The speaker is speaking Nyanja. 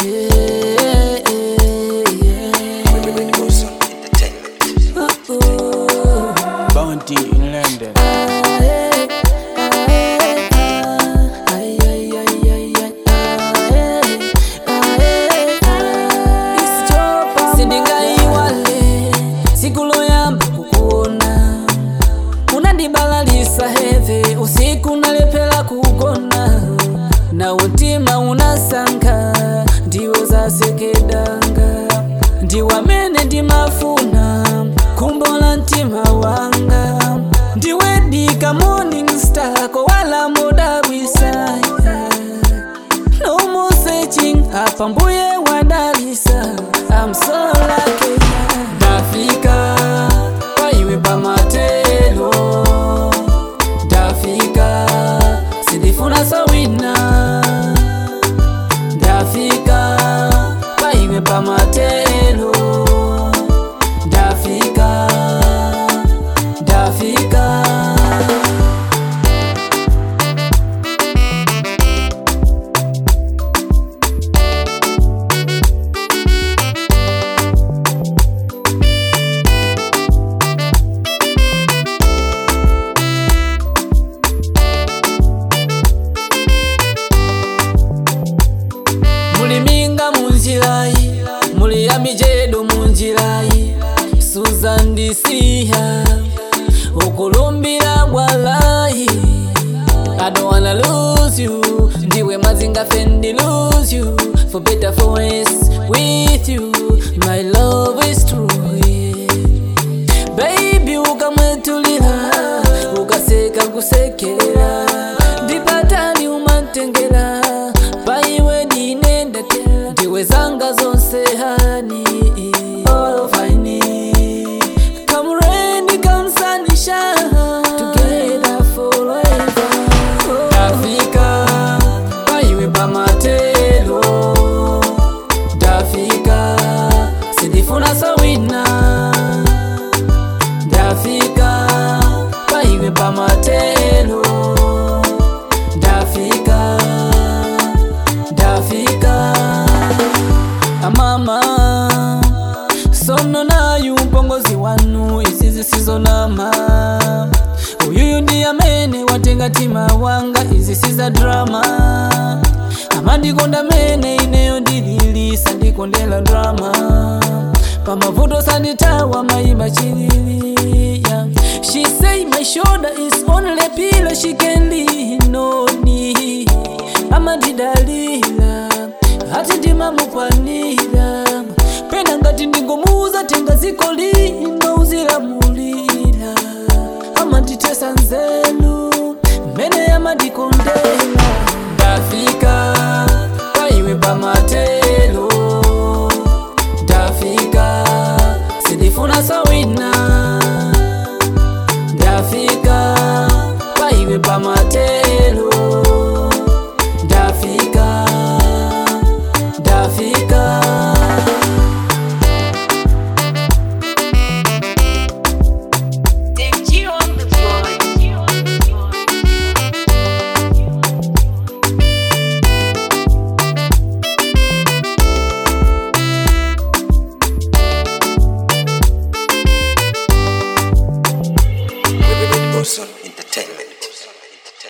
Bounty in London. Sindingaiwale sikulo yamba kukuona, unandibalalisa heve usiku nalepela kugona, na utima unasanka ndiwo zasekedanga, ndiwamene ndimafuna kumbola ntima wanga, ndiwe dika morning star ko wala moda wisaya. No more searching apa mbuye wadalisa, I'm so lucky. Dafika paiwe pamatelo, dafika sindifuna sawina, dafika paiwe pamatelo, dafika dafika. Muli minga munjirai, muli ya mijedo munjirai, Susan disiha ukulumbira walai. I don't wanna lose you, ndiwe mazinga fendi lose you, for better for worse with you, my love is true, yeah. Baby ukamwetulira, ukaseka kusekera, ndipatani umantengera, paiwe dinendatera, ndiwe zanga zonse hani, all fine. Come rain, come sunshine, together forever. Dafika paiwe pamatelo, dafika sindifuna sawina, dafika paiwe pamatelo, dafika dafika. Amama sono nayu mpongozi wanu, izi zisizonama, uyuyu ndiye amene watenga tima wanga, izi siza drama. Amandikonda mene ineyo ndililisa, ndikondela drama, pamavuto sanditawa maimba chilili, yeah. She say my shoulder is only a pillow she can lean on me. Amandidalila hati ndimamukwanira, pena ngati ndingomuza tenga ziko lino uzilamulira. Amanditesa nzelu mene amandikondela, dafika paiwe pamate